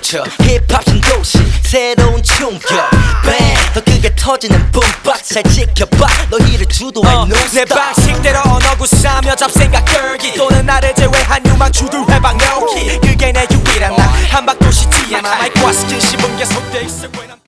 멈춰 힙합 신도시 새로운 충격 뱅 더 크게 터지는 붐박스 잘 지켜봐 너희를 주도할 논스톱 내 방식대로 언어 구사하며 잡생각 끌기 또는 나를 제외한 유망주들 회방 넣기 그게 내 유일한 나 한박도시 TMI 마이크와 스킨십은 계속돼 있어